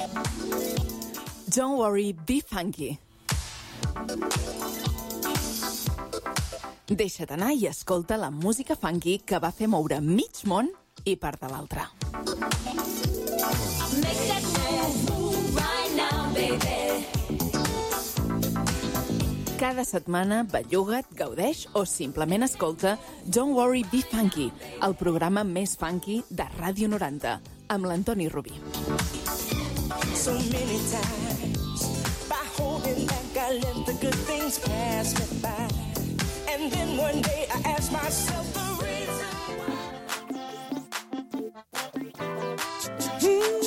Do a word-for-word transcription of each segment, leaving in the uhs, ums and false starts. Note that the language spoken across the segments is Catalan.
Don't worry, be funky. Deixa't anar i escolta la música funky que va fer moure mig món i part de l'altre. Make that move right now, baby. Cada setmana belluga't, gaudeix o simplement escolta Don't Worry, Be Funky, el programa més funky de Ràdio noranta, amb l'Antoni Rubí. So many times by holding back I let the good things pass me by, and then one day I asked myself the reason why.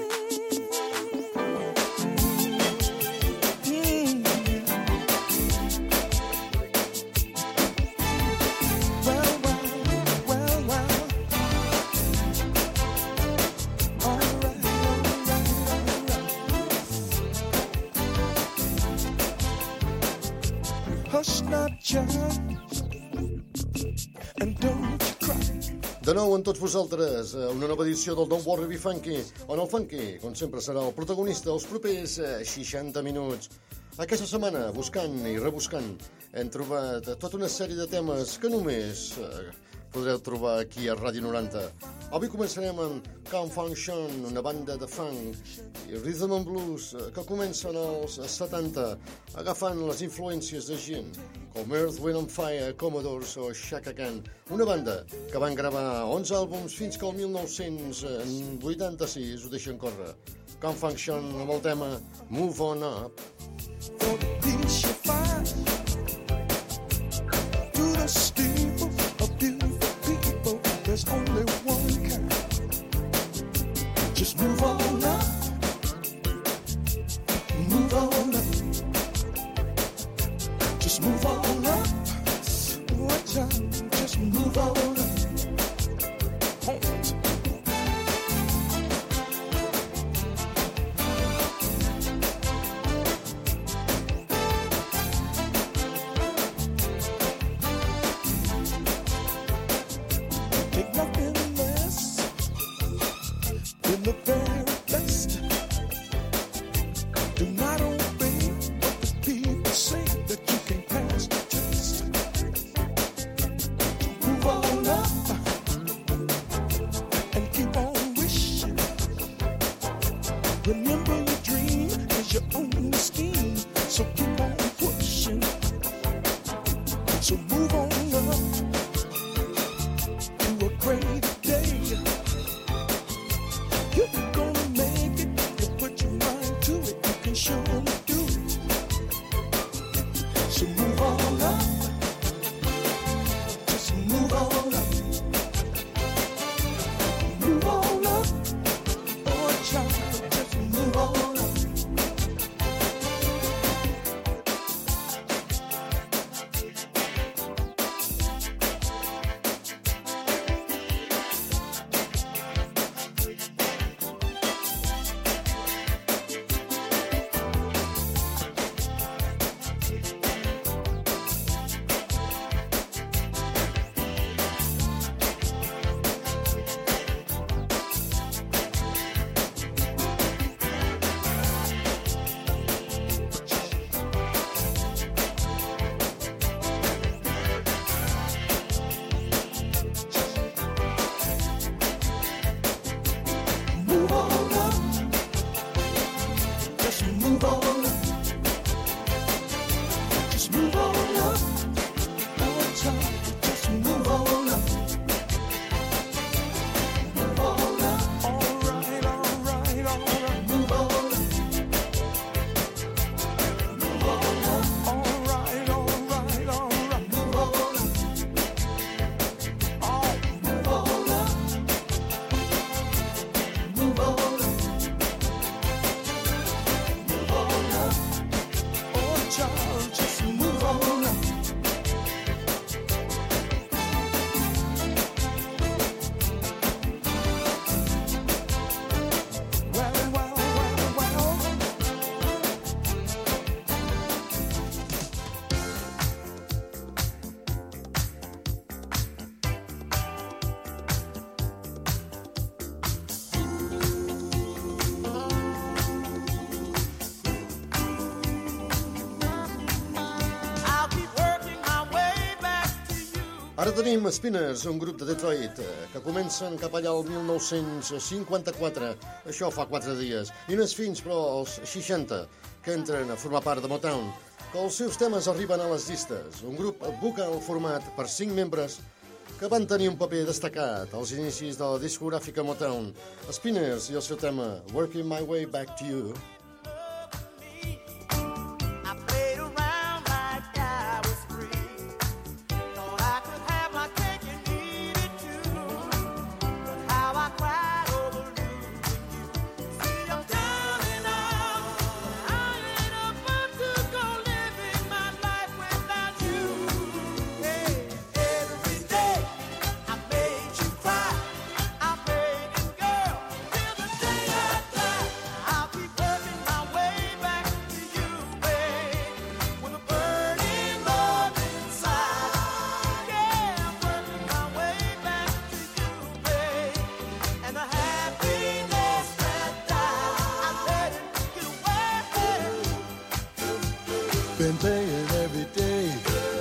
De nou amb tots vosaltres, una nova edició del Don't Worry Be Funky, on el funky, com sempre, serà el protagonista els propers seixanta minuts. Aquesta setmana, buscant i rebuscant, hem trobat tota una sèrie de temes que només podreu trobar aquí a Ràdio noranta. Avui començarem amb Can't Function, una banda de funk i rhythm and blues que comencen als setanta, agafant les influències de gent com Earth, Wind and Fire, Commodores o Chaka Khan, una banda que van gravar onze àlbums fins que el mil nou-cents vuitanta-sis ho deixen córrer. Can't Function amb el tema Move On Up. For the peace you find to the steeple of beautiful people, there's only one kind. Just move on up, move on up, just move on up. Watch out, just move on up. You can go Ara tenim Spinners, un grup de Detroit, que comencen cap allà al mil nou-cents cinquanta-quatre, això fa quatre dies, i no és fins, però als seixanta, que entren a formar part de Motown, que els seus temes arriben a les llistes. Un grup vocal format per cinc membres que van tenir un paper destacat als inicis de la discogràfica Motown. Spinners i el seu tema Working My Way Back to You. Been playing every day.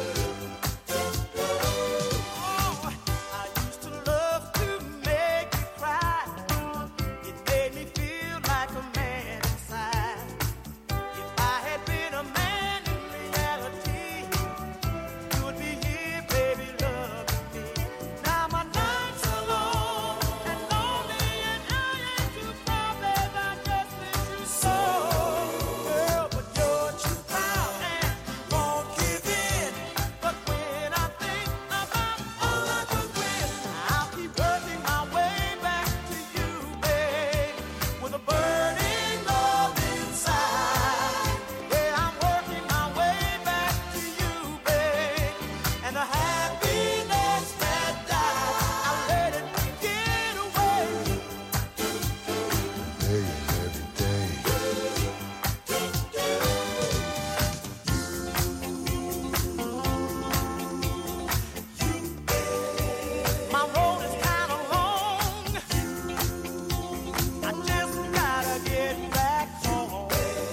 Oh, I used to love to make you cry. It made me feel like a man inside. If I had been a man in reality, you would be here, baby, loving me. Now my nights are long and lonely, and I ain't too proud that I just miss you so. Girl, but you're too proud and won't give in. But when I think about all I could win, I'll keep working my way back to you, babe, with a burning love inside. Yeah, I'm working my way back to you, babe, and the happiness that died, I let it get away. Playing every day. My road is kind of long. I just gotta get back home.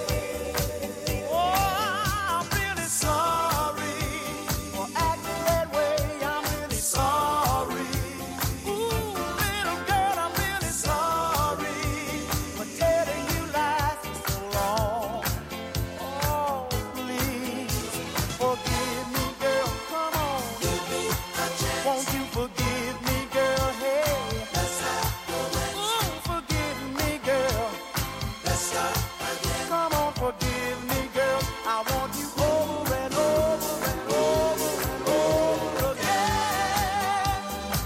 Oh, I'm really sorry for acting that way. I'm really sorry. Ooh, little girl, I'm really sorry for telling you lies for so long. Oh, please forgive me, girl. Come on, give me a chance. Won't you forgive me, girl? Hey, let's start again. Ooh, forgive me, girl. Let's start again. Come on, forgive me, girl. I want you over and over and over and over again.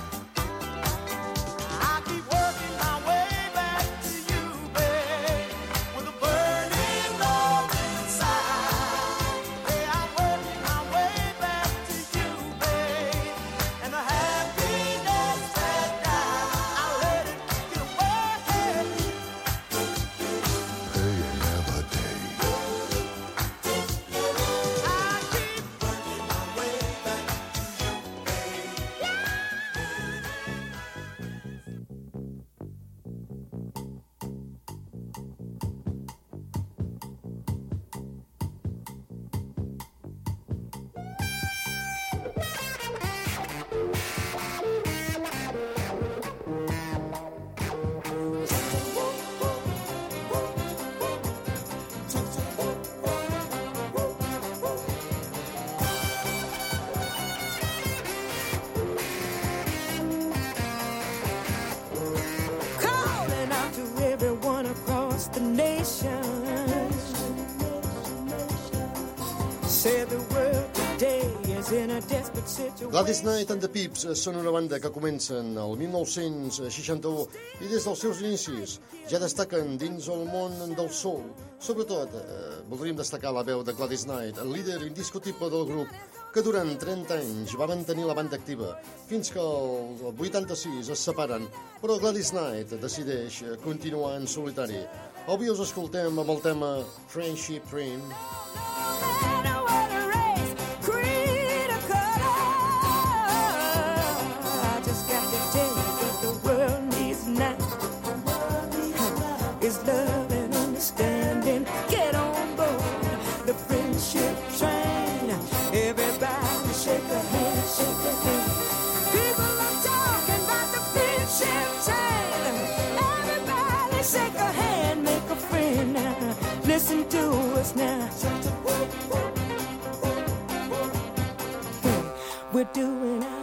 I keep working my way back to you, babe, with a burning love inside. Hey, I'm working my way back to you, babe, and the happiness that died, I let it get away. Playing every day. I keep working my way back to you, babe. Calling out to everyone across the nation. Say the world today is in a desperate situation. Gladys Knight and the Pips són una banda que comencen el mil nou-cents seixanta-u i des dels seus inicis ja destaquen dins el món del soul. Sobretot, eh, voldríem destacar la veu de Gladys Knight, el líder indiscutible del grup, que durant trenta anys va mantenir la banda activa, fins que el vuitanta-sis es separen, però Gladys Knight decideix continuar en solitari. Avui us escoltem amb el tema Friendship Ring. I just got to tell you what the world needs now is love and understanding. Get on board the friendship train. Everybody shake a hand, shake a hand. Everybody shake a hand, make a friend now. Listen to us now. We're doing our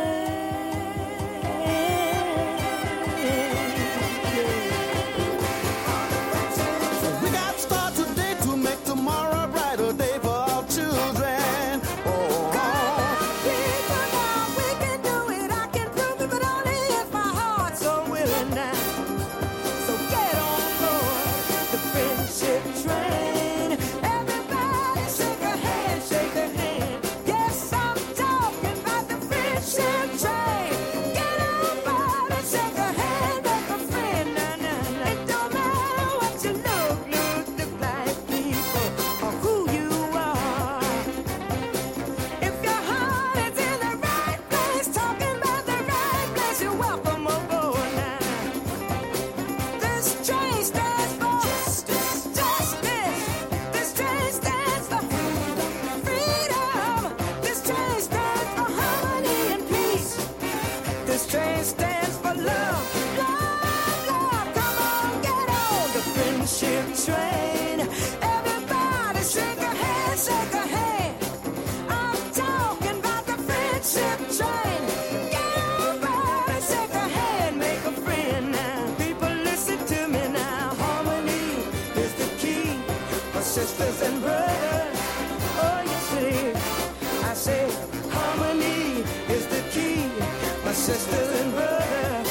We got to start today to make tomorrow a brighter day for our children. Oh, people now, we can do it. I can prove it, but only if my heart's so willing now. So get on board the friendship train. Everybody shake a hand, shake a hand. Yes, I'm talking about the friendship train. Get on board and shake a hand, make a friend. Nah, nah, nah. It don't matter what you look, look, look like, people, or who you are. If your heart is in the right place, talking about the right place, you're welcome aboard now. This train stands for justice, justice. This train stands for freedom. This train stands for harmony and peace. This train stands for love, love, love. Come on, get on the friendship train. Everybody shake a hand, shake a hand. I'm talking about the friendship train. Get on board and shake a hand, make a friend now. People, listen to me now. Harmony is the key for sisters and brothers. Oh, yes it is. I say harmony is the key for sisters and brothers.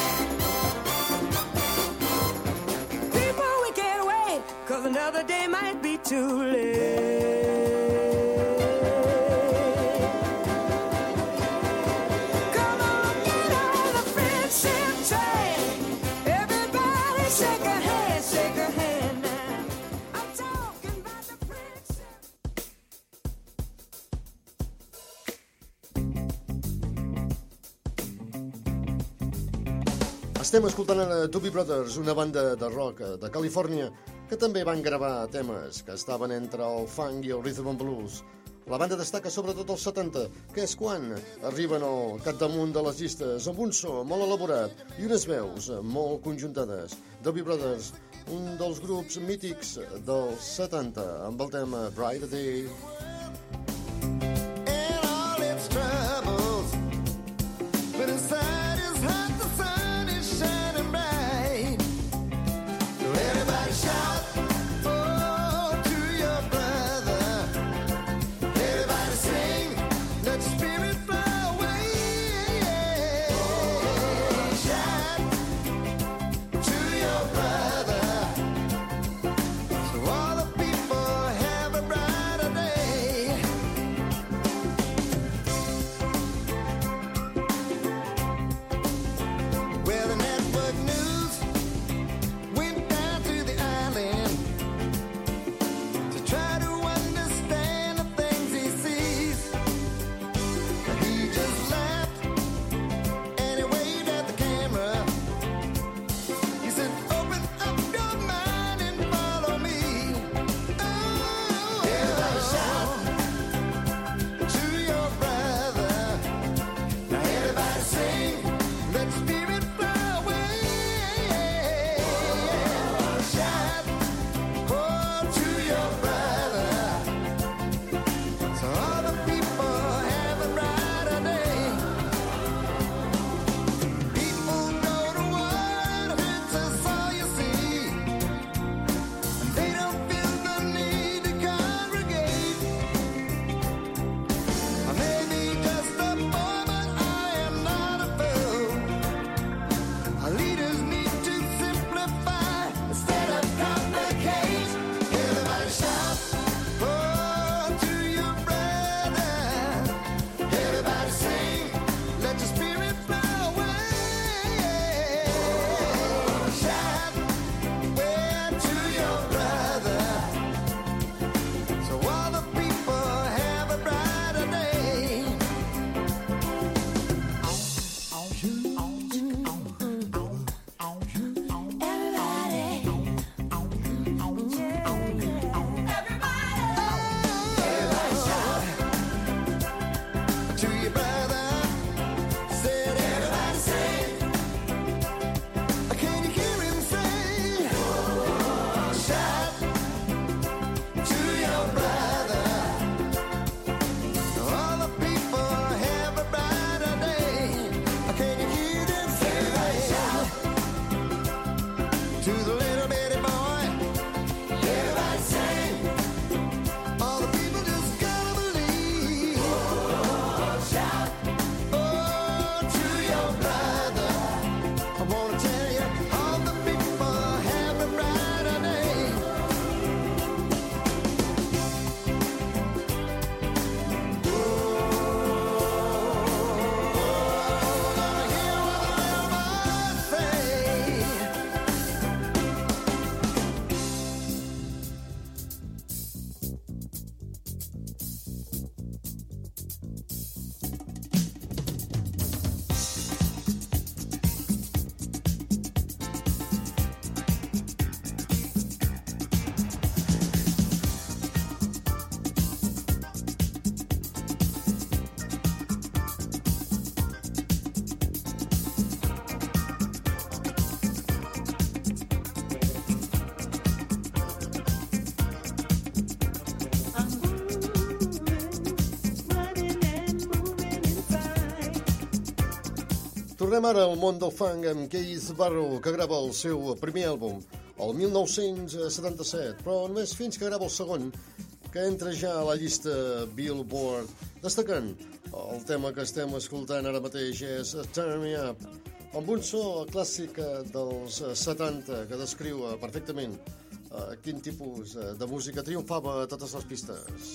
People, we can't wait, 'cause another day might be too late. Come on, get on the friendship train. Everybody shake a hand, shake a hand now. I'm talking about the friendship. Estem escoltant a Doobie Brothers, una banda de rock de Califòrnia que també van gravar temes que estaven entre el funk i el rhythm and blues. La banda destaca sobretot als setanta, que és quan arriben al capdamunt de les llistes amb un so molt elaborat i unes veus molt conjuntades. Doobie Brothers, un dels grups mítics dels setanta, amb el tema Brighter Day. and all its troubles, but inside his heart the sun is shining bright. So everybody shout, oh, to your brother. Everybody sing, let the spirit fly away. Shout to your brother, so all the people have a brighter day. to the little bitty boy. Everybody sing. All the people just gotta believe. Oh, shout. Oh, to your brother. I wanna tell you, all the people have a brighter day. Tornem ara al món del funk amb Keith Barrow, que grava el seu primer àlbum el mil nou-cents setanta-set, però només fins que grava el segon, que entra ja a la llista Billboard, destacant el tema que estem escoltant ara mateix és Turn Me Up, amb un so clàssic dels setanta que descriu perfectament quin tipus de música triomfava a totes les pistes.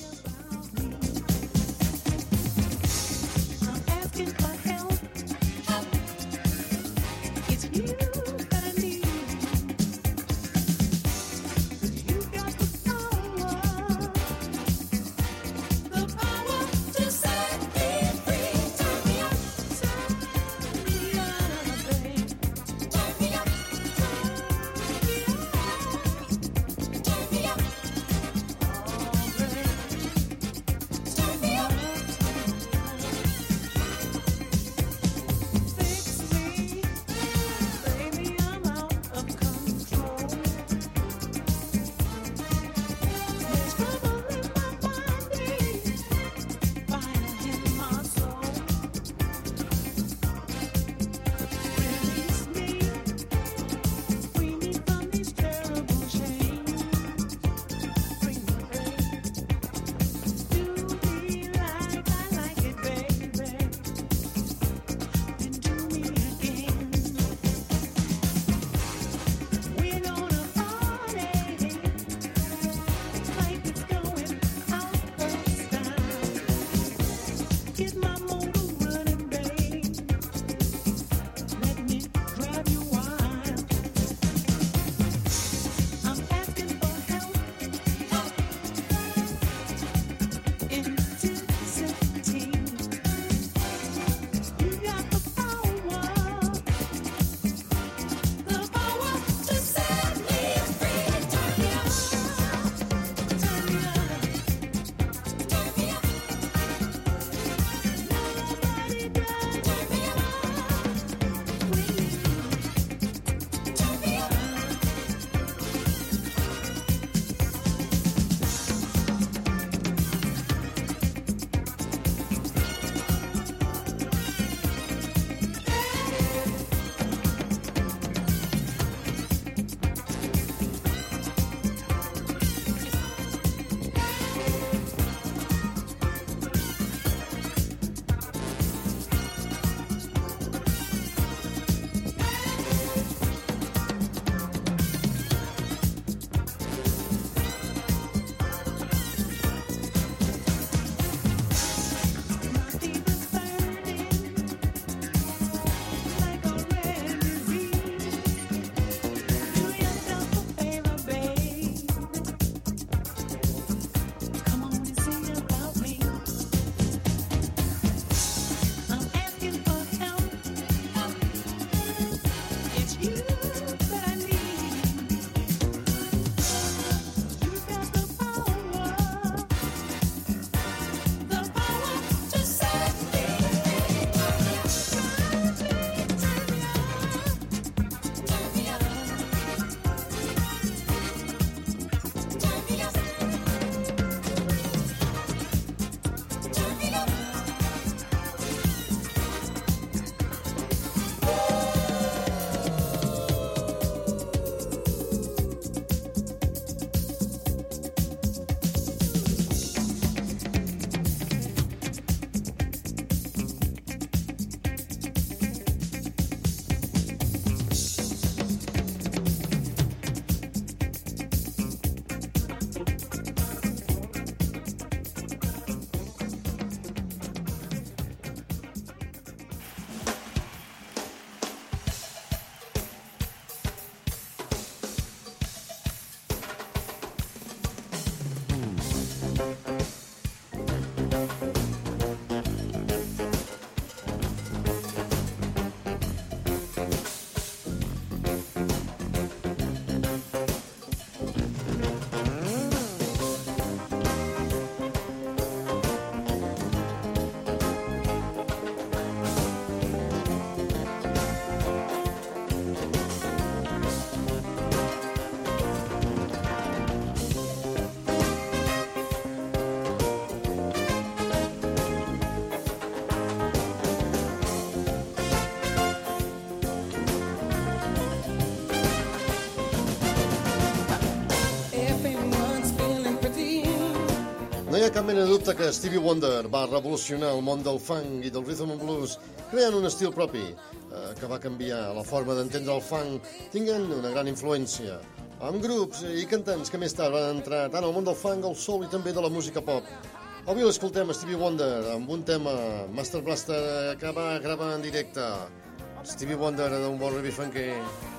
No hi ha cap mena de dubte que Stevie Wonder va revolucionar el món del funk i del rhythm and blues, creant un estil propi eh, que va canviar la forma d'entendre el funk, tinguent una gran influència amb grups i cantants que més tard van entrar tant al món del funk, el soul i també de la música pop. Avui l'escoltem Stevie Wonder amb un tema Master Blaster que va gravar en directe. Stevie Wonder de Don't Worry Be Funky.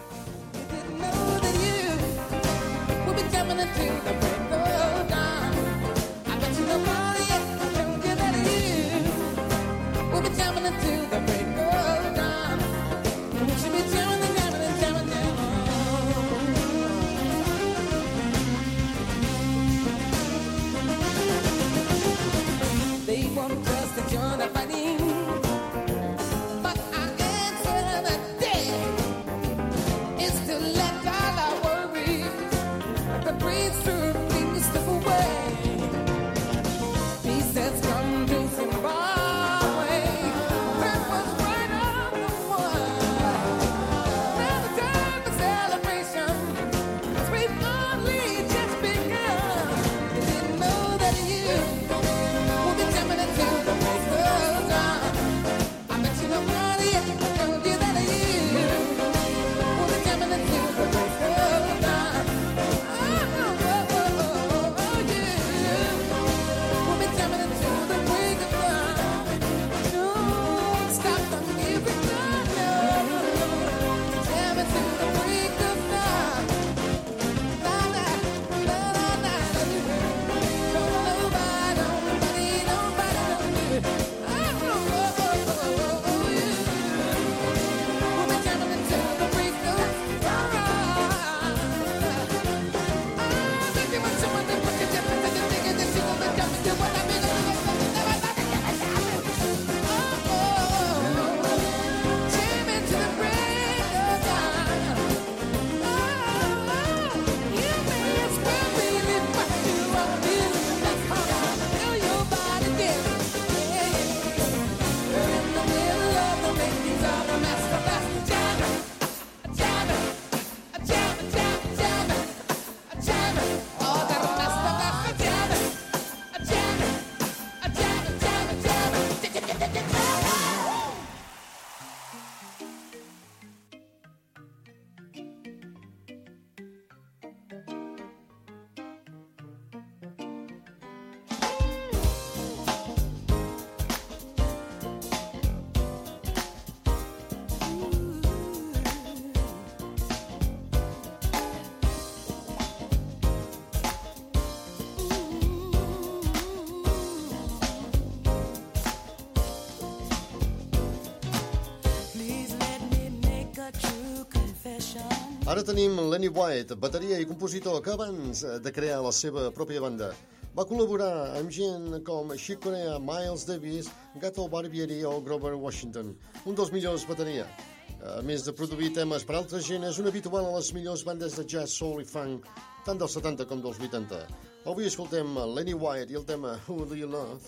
Ara tenim Lenny White, bateria i compositor, que abans de crear la seva pròpia banda va col·laborar amb gent com Chick Corea, Miles Davis, Gato Barbieri o Grover Washington, un dels millors bateria. A més de produir temes per altra gent, és un habitual a les millors bandes de jazz, soul i funk, tant dels setanta com dels vuitanta. Avui escoltem Lenny White i el tema Who Do You Love?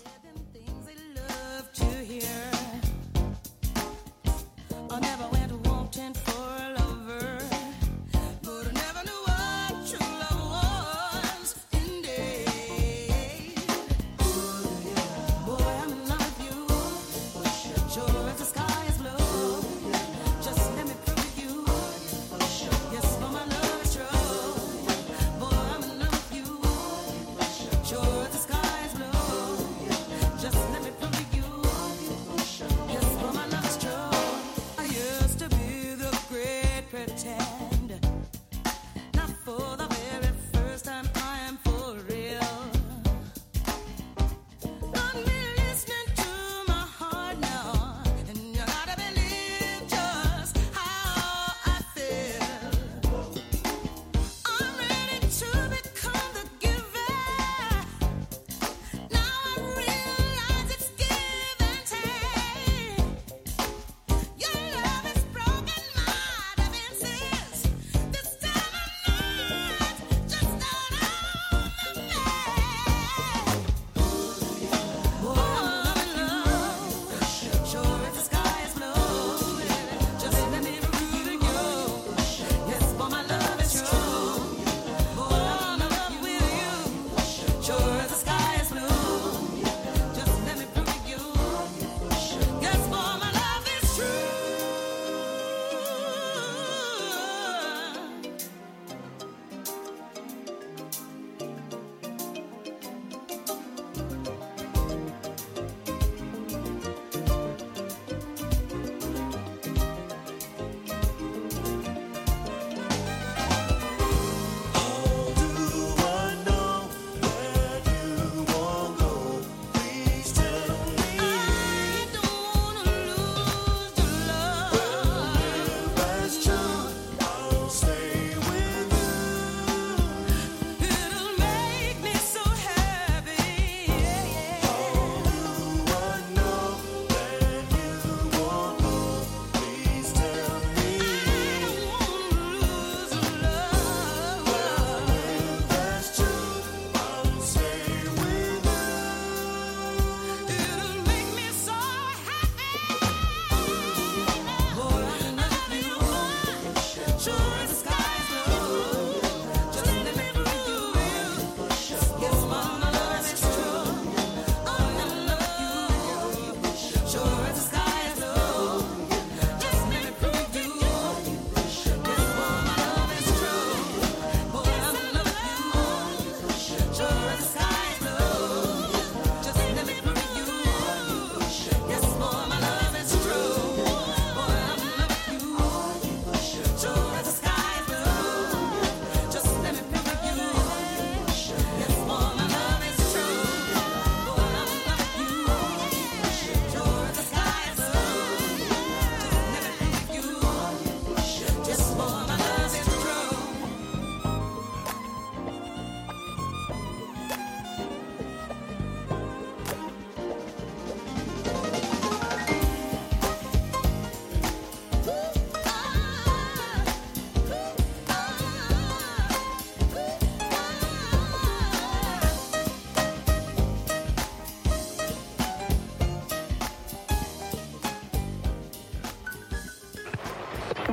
Sure, the sky is blue.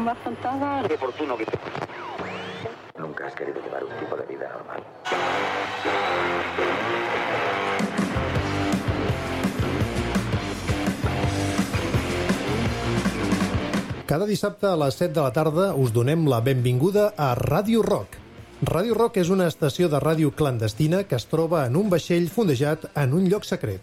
me has contado. Qué oportuno que... Nunca has querido llevar un tipo de vida normal. Cada dissabte a les set de la tarda us donem la benvinguda a Ràdio Rock. Ràdio Rock és una estació de ràdio clandestina que es troba en un vaixell fondejat en un lloc secret.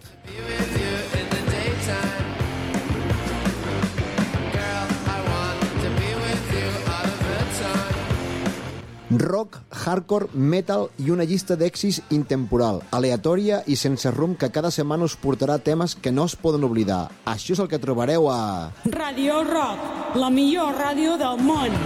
Rock, hardcore, metal i una llista d'èxits intemporal, aleatòria i sense rumb que cada setmana us portarà temes que no es poden oblidar. Això és el que trobareu a... Ràdio Rock, la millor ràdio del món.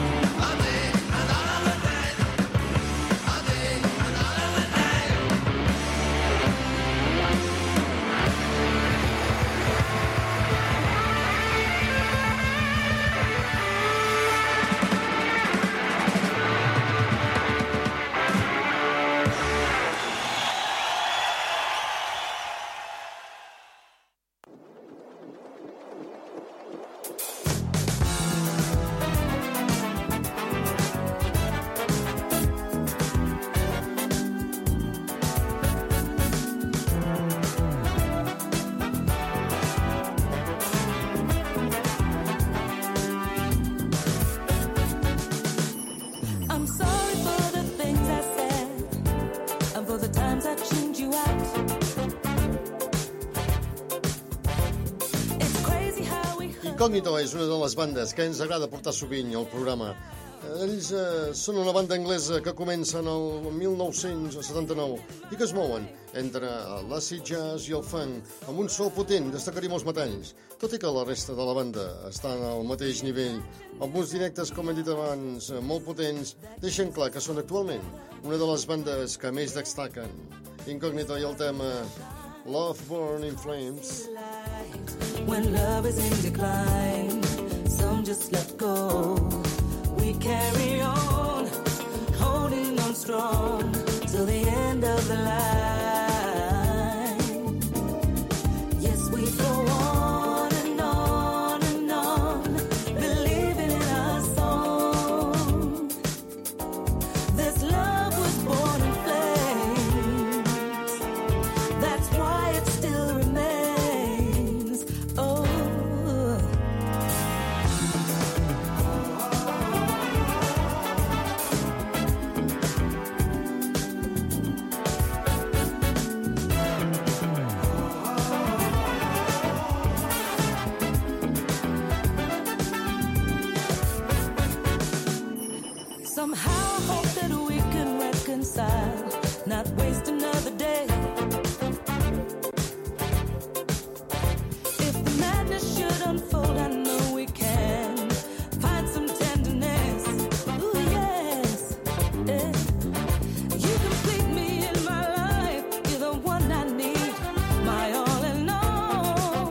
Incògnito és una de les bandes que ens agrada portar sovint al programa. Ells eh, són una banda anglesa que comença en el mil nou-cents setanta-nou i que es mouen entre l'acid jazz i el funk amb un so potent, destacaria molts metalls, tot i que la resta de la banda està al mateix nivell. Amb uns directes, com hem dit abans, molt potents, deixen clar que són actualment una de les bandes que més destaquen. Incògnito i el tema Love Burning Flames. When love is in decline, some just let go. We carry on, holding on strong till the end of the line. Yes, we go on and on and on, believing in our song. This love was born in flames. That's why it still remains. Oh. Somehow I hope that we can reconcile, not waste another day. If the madness should unfold, I know we can find some tenderness. Ooh, yes. Yeah. You complete me in my life. You're the one I need, my all in all.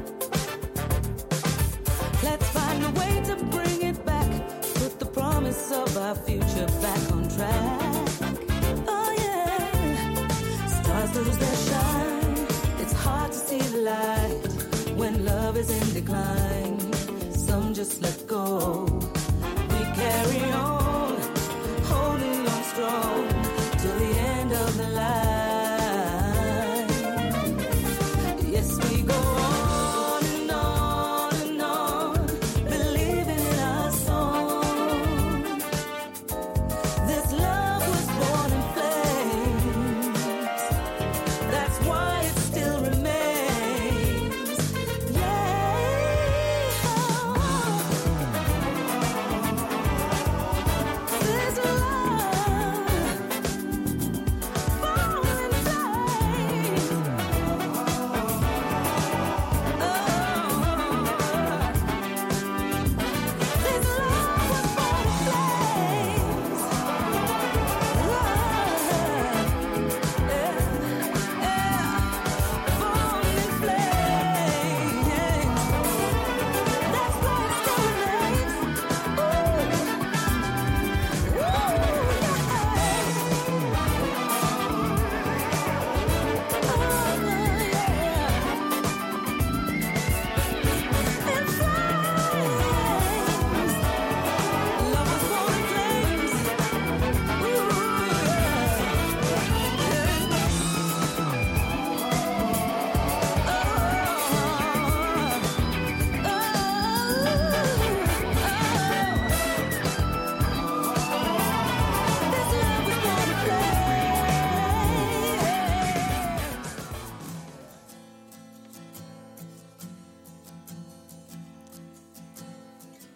Let's find a way to bring it back. Put the promise of our future back on track. Oh yeah, stars lose their shine. It's hard to see the light when love is in decline. Some just let go. We carry on, holding on strong till the end of the line. Yes, we go on and on and on, believing in our song. This love was born in flames. That's why it still remains. Yeah.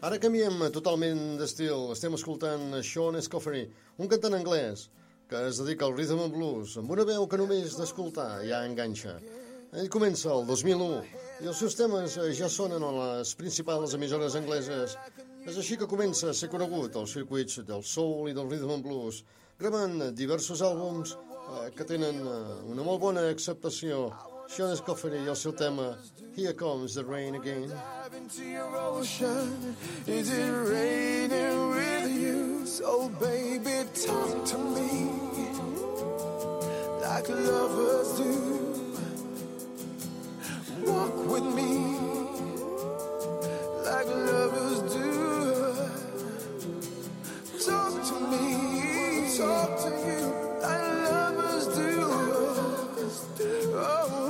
Ara canviem totalment d'estil. Estem escoltant Sean Escoffery, un cantant anglès que es dedica al rhythm and blues, amb una veu que només d'escoltar ja enganxa. Ell comença el dos mil u i els seus temes ja sonen a les principals emissores angleses. És així que comença a ser conegut als circuits del soul i del rhythm and blues, gravant diversos àlbums eh, que tenen eh, una molt bona acceptació. Sean Escoffery i el seu tema Here Comes the Rain Again. Into your ocean, is it raining with you? So baby, talk to me like lovers do. Walk with me like lovers do. Talk to me, talk to you like lovers do. Oh.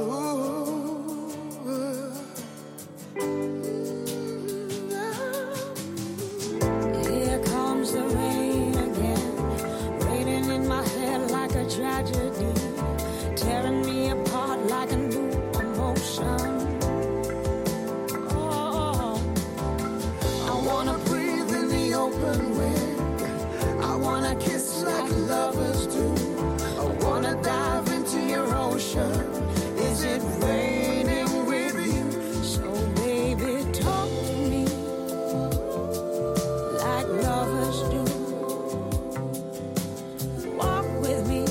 Tragedy, tearing me apart like a new emotion. Oh, I wanna breathe in the open wind. I wanna kiss like lovers do. I wanna dive into your ocean. Is it raining with you? so baby, talk to me like lovers do. Walk with me.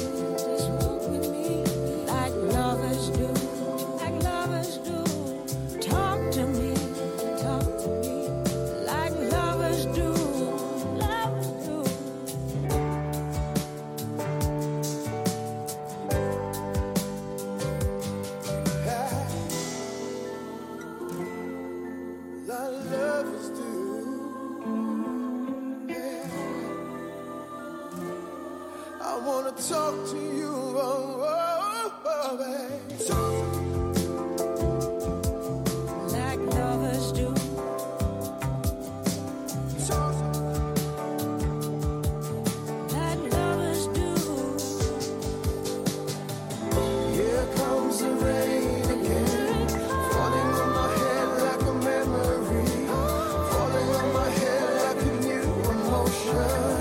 Talk to you, oh, oh, oh, babe. Talk like lovers do. Talk like lovers do. Here comes the rain again, falling on my head like a memory, falling on my head like a new emotion.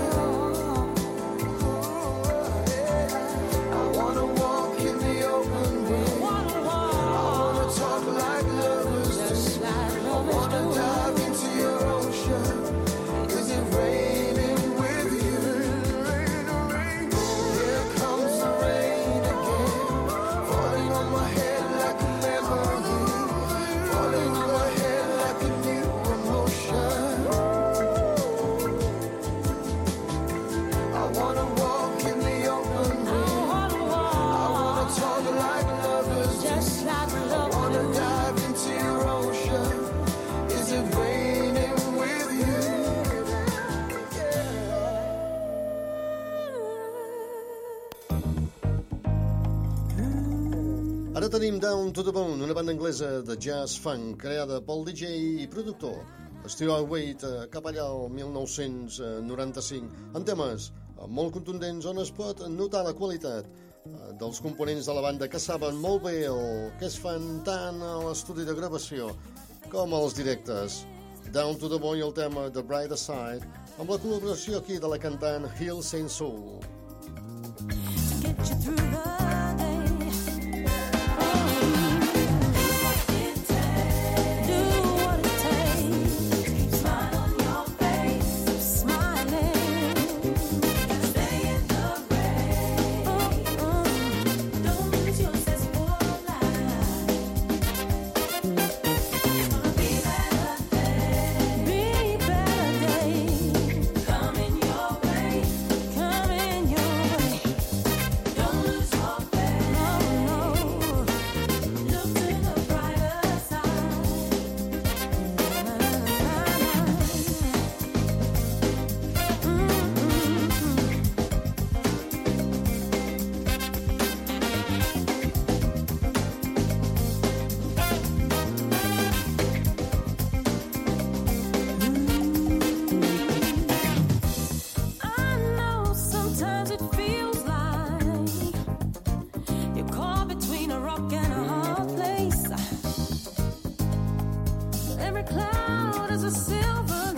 Ara tenim Down to the Bone, una banda anglesa de jazz funk creada pel D J i productor Stuart Wade cap allà al mil nou-cents noranta-cinc, amb temes molt contundents on es pot notar la qualitat dels components de la banda que saben molt bé el que es fan tant a l'estudi de gravació com als directes. Down to the Bone i el tema The Brighter Side, amb la col·laboració aquí de la cantant Hill Saint Soul. Get you through the cloud is a silver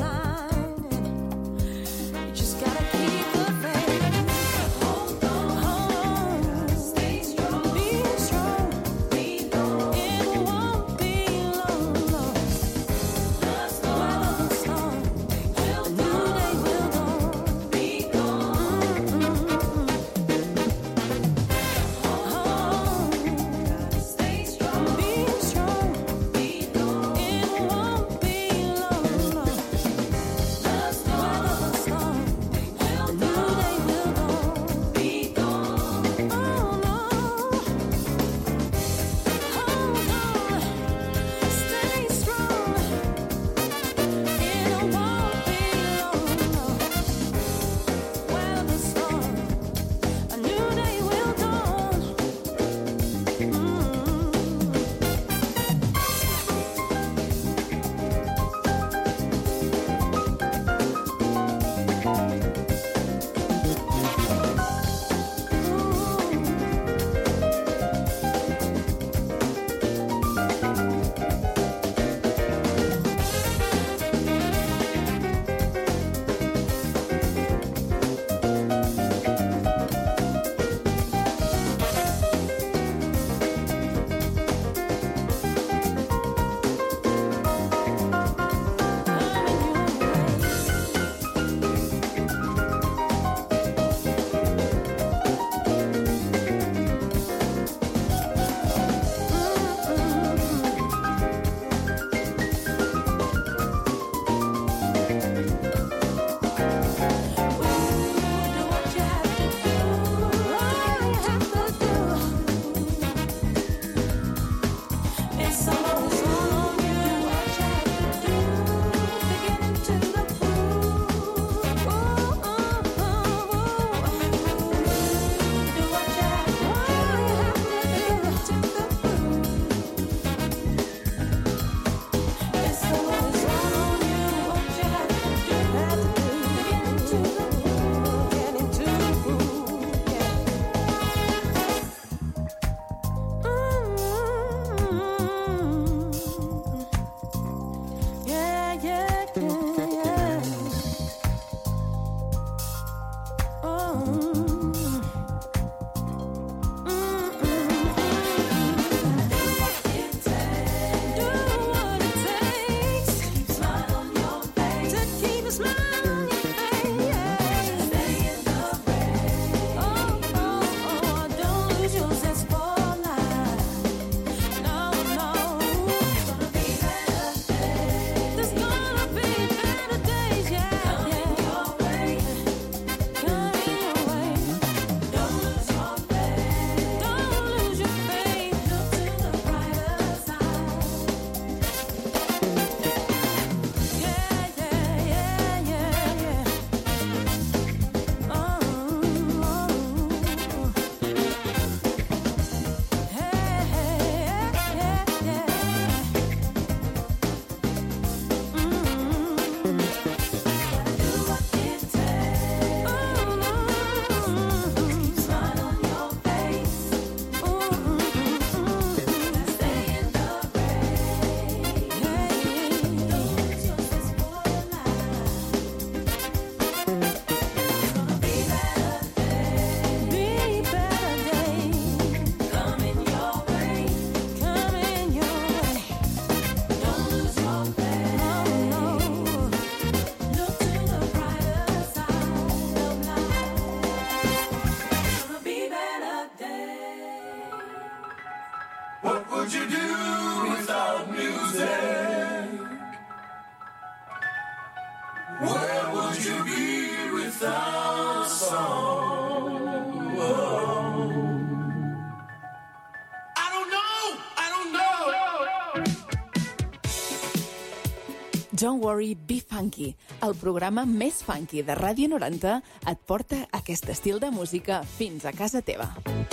Don't Worry, Be Funky, el programa més funky de Ràdio noranta, et porta aquest estil de música fins a casa teva.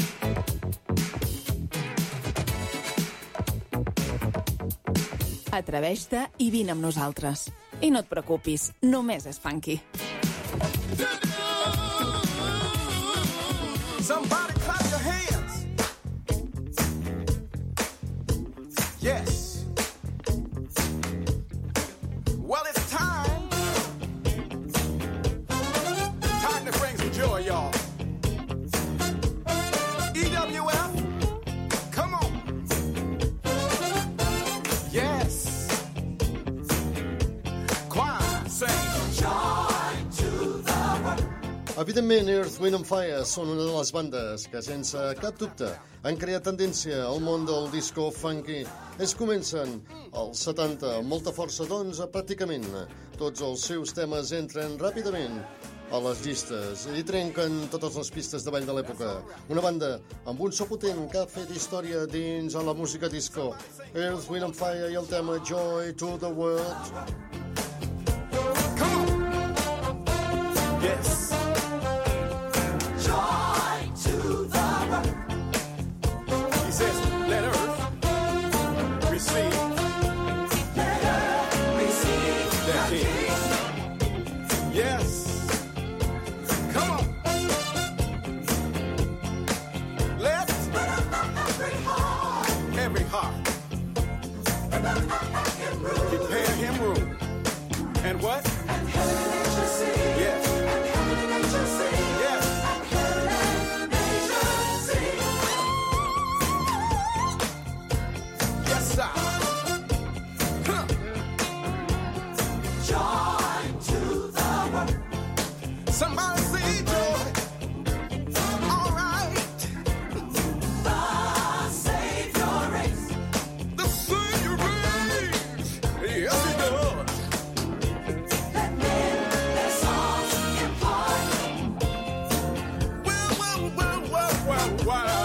Atreveix-te i vine amb nosaltres. I no et preocupis, només és funky. Somebody clap your hands. Yes. Well, it's time. Time to bring some joy, y'all. E W F, come on. Yes. Choir, sing. Joy to the world. Evidentment, Earth, Wind and Fire són una de les bandes que, sense cap dubte, han creat tendència al món del disco funky. Ells comencen als setanta amb molta força, doncs pràcticament tots els seus temes entren ràpidament a les llistes i trenquen totes les pistes de ball de l'època. Una banda amb un so potent que ha fet història dins a la música disco. Earth, Wind and Fire i el tema Joy to the World. Come on. Yes. Let earth receive, let earth receive the King. Yes, come on. Let's every heart, every heart, prepare him room. And what? And heaven and nature sing. Yes. And heaven and nature sing. Yes. And heaven and nature sing. Huh. Joy to the world. Somebody say joy. All right. The Savior reigns. The Savior reigns. Yes, he does. Let men their songs impart. Well, well, well, well, well, well.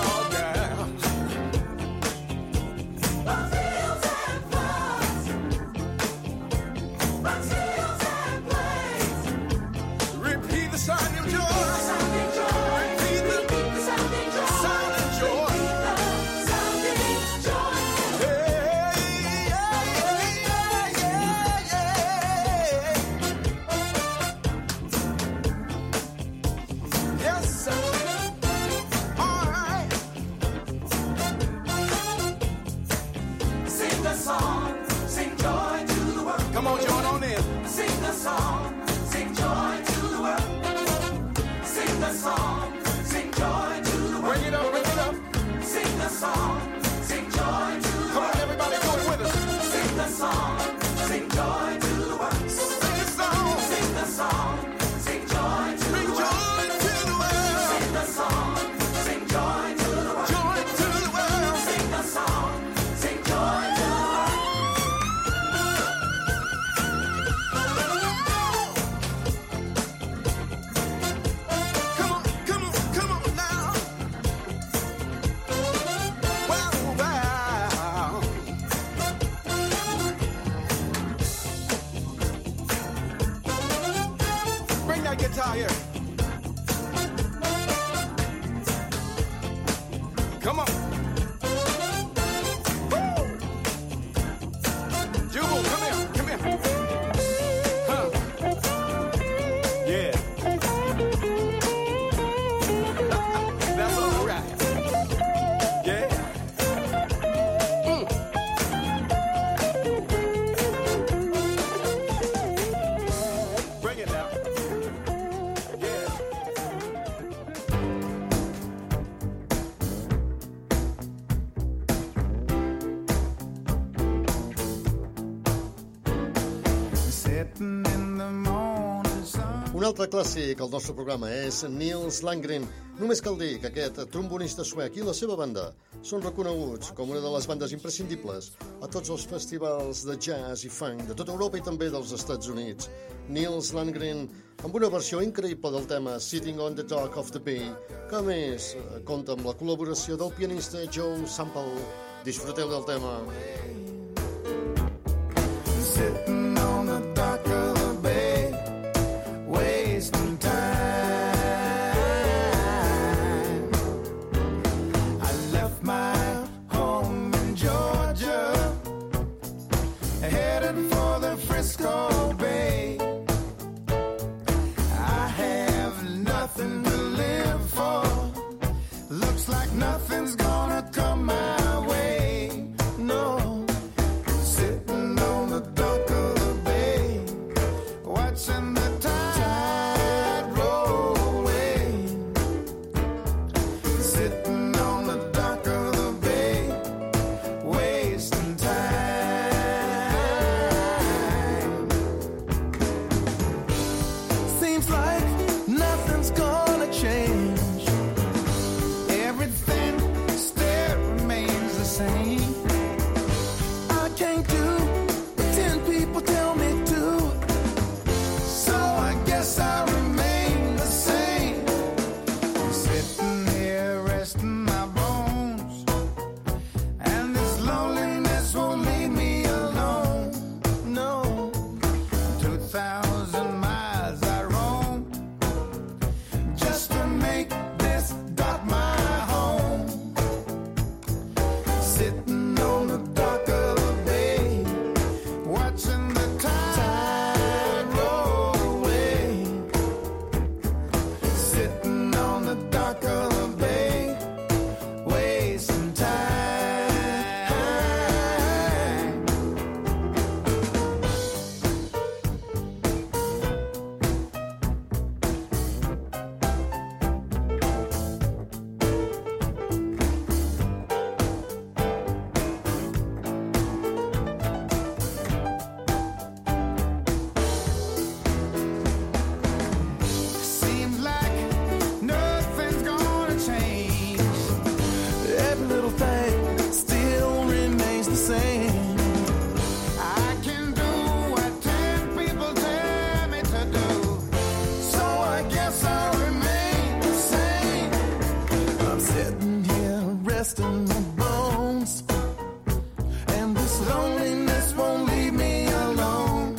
Un altre clàssic al nostre programa és Nils Landgren. Només cal dir que aquest trombonista suec i la seva banda són reconeguts com una de les bandes imprescindibles a tots els festivals de jazz i funk de tota Europa i també dels Estats Units. Nils Landgren amb una versió increïble del tema Sitting on the Dock of the Bay, que a més compta amb la col·laboració del pianista Joe Sample. Disfruteu del tema. Sitting on the sitting on the dock of the bay, wasting time. Seems like nothing's gonna change. Everything still remains the same. I can't do what ten people tell me to, so I guess I remain the same. Sitting here resting my bones, and this loneliness won't leave me alone. No, two thousand miles I roam just to make this dock my home. Sitting on the dock of the bay, watching the tide roll away. Sitting on the dock of the bay, wasting time. Seems like nothing's gonna change. Every little thing still remains the same. I can do what ten people tell me to do, so I guess I'll remain the same. I'm sitting here resting my bones, and this loneliness won't leave me alone.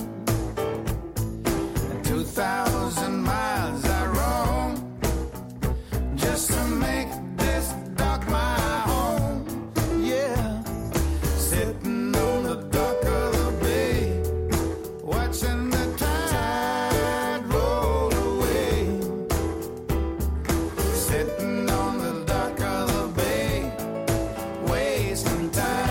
Two thousand miles I roam just to make this dock my home. Yeah, sitting on the dock of the bay, watching the tide roll away. Sitting on the dock of the bay, wasting time.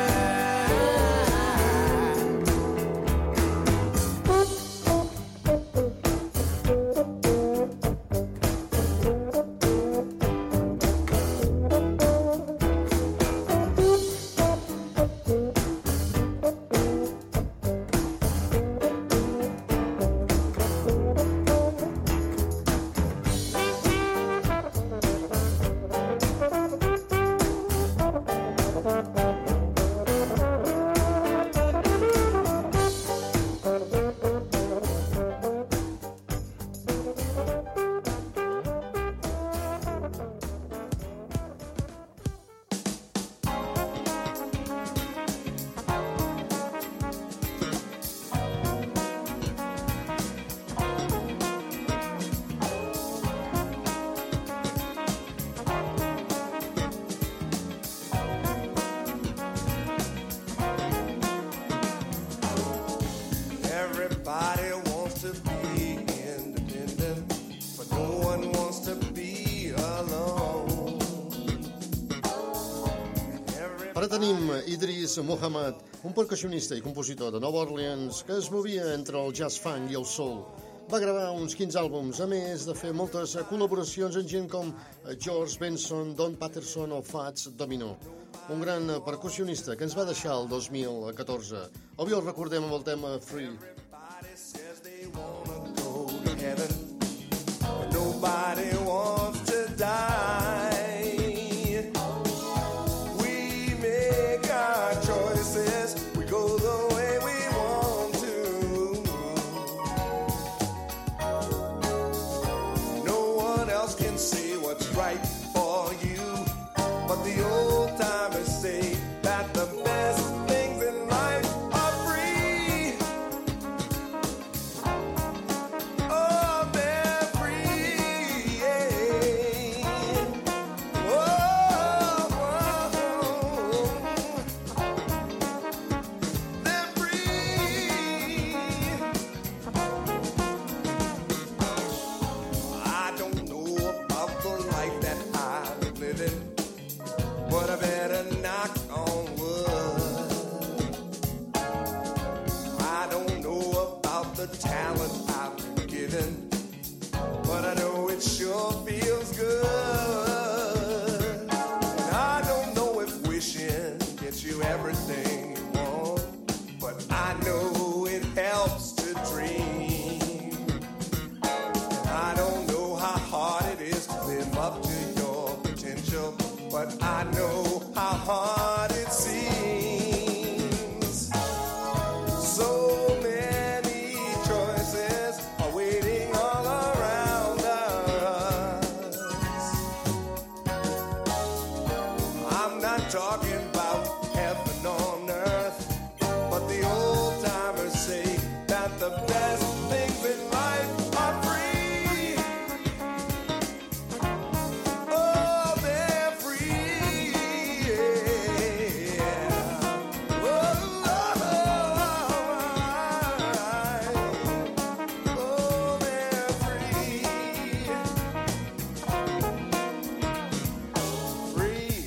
Everybody wants to be independent, but no one wants to be alone. Ara tenim Idris Muhammad, un percussionista i compositor de Nova Orleans que es movia entre el jazz funk i el soul. Va gravar uns quinze àlbums, a més de fer moltes col·laboracions amb gent com George Benson, Don Patterson o Fats Domino. Un gran percussionista que ens va deixar el dos mil catorze. Avui el recordem amb el tema Free. Everybody says they wanna go to heaven, but nobody wants to die. We make our choices, we go the way we want to. No one else can say what's right for you, but the old timers say that the best things in life are free. Oh, they're free, yeah. Oh, oh, they're free. I don't know about the life that I special, but I know how hard it seems. So many choices are waiting all around us. I'm not talking about heaven on earth, but the old timers say that the best things in life are free. Oh, they're free, yeah. Oh, oh, oh, oh, they're free. Free.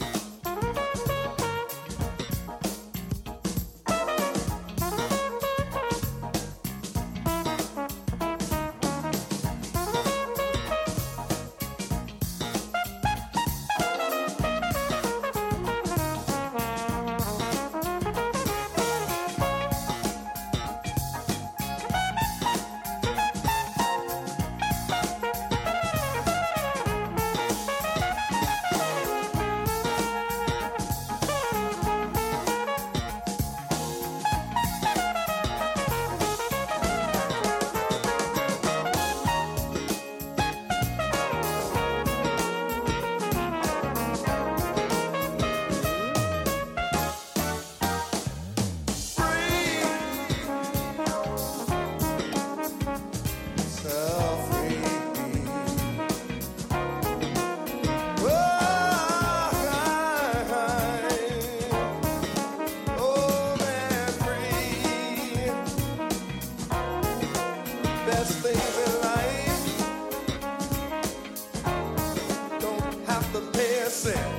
Best things in life don't have to pay a cent.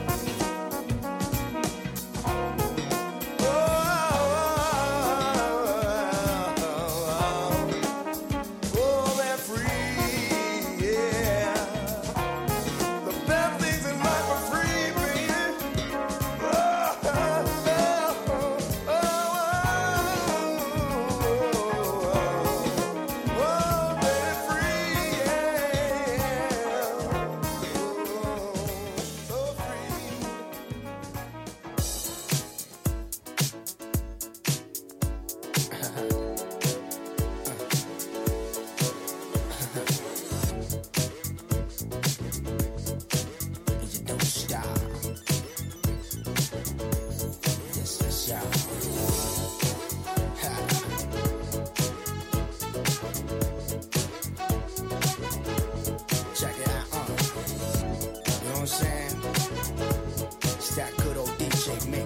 Oh, oh, they're free, yeah. The best things in life are free, baby. Oh, oh, oh, oh, oh, they're free, yeah. Oh, so free. You don't stop. Yes, yes, y'all. Ha. Check it out, uh. You know what I'm saying? It's that good old D J mix.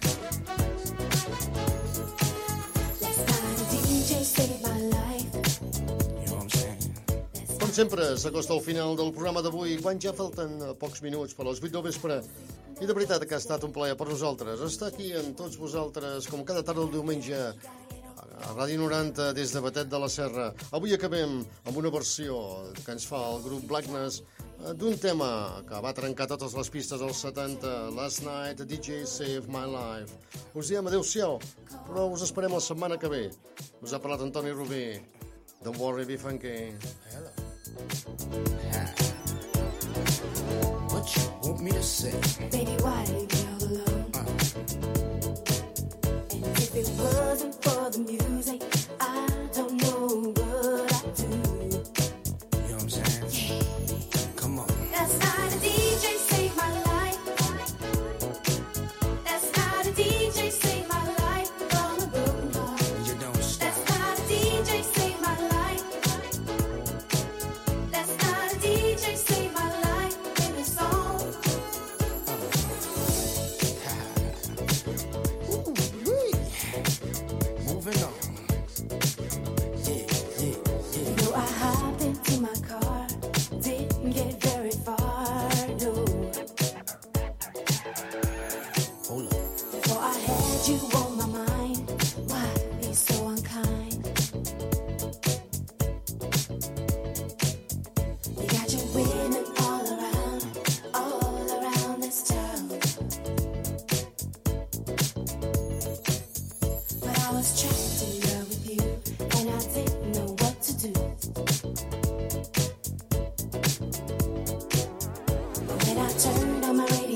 Last night a D J saved my life. You know what I'm saying? Com sempre, s'acosta al final del programa d'avui, quan ja falten eh, pocs minuts per les vuit del vespre. I de veritat que ha estat un plaer per nosaltres estar aquí amb tots vosaltres, com cada tarda del diumenge, a Ràdio noranta, des de Batet de la Serra. Avui acabem amb una versió que ens fa el grup Blackness eh, d'un tema que va trencar totes les pistes als setanta, Last Night, a D J Saved My Life. Us diem adeu-siau, però us esperem la setmana que ve. Us ha parlat Antoni Rubí. Don't worry, be funky. What you want me to say? Baby, why leave me all alone? Uh, And if it wasn't for the music, I don't know what I'd do. you know what I'm saying? Come on. Last night a D J saved my life. Last night a D J saved my life from a broken heart. You don't stop. Last night a D J saved my life. Last night a D J saved my life with a song. Moving on. Yeah, yeah, yeah. No, I hopped into my car, didn't get very far, no. Hold up. Before I had you on my mind, why be so unkind? You got your women all around, all around this town. But I was trapped in love with you, and I didn't know what to do. But when I turned on my radio,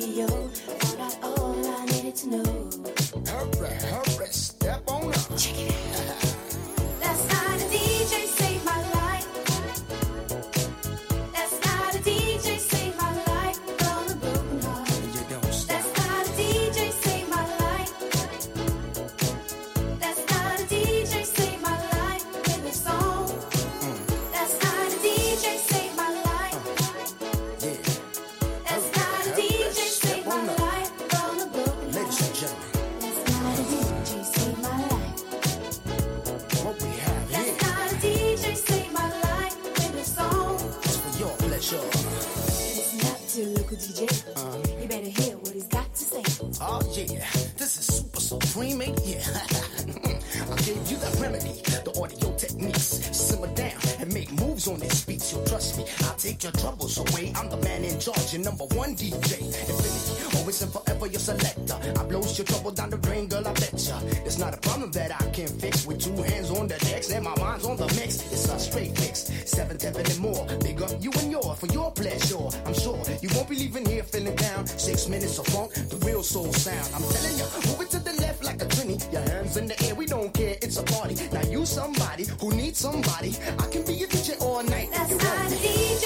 local D J. You better hear what he's got to say. Oh yeah, this is super supreme, eh? Yeah. I gave you the remedy, the audio techniques. Simmer down and make moves on these beats. You'll trust me, I'll take your troubles away. I'm the man in charge, your number one D J. Infinity, always and forever your selector. I blows your trouble down the drain, girl, I betcha. It's not a problem that I can't fix with two hands on the decks and my mind's on the mix. It's a straight mix, seven, seven and more. Big up you and yours for your pleasure. I'm sure you won't be leaving here feeling down. Six minutes of funk, the real soul sound. I'm telling you, move it to the left like a trini. Your hands in the air, we don't care, it's a party. Now you somebody who needs somebody. I can be your D J all night. That's if you my want me. D J.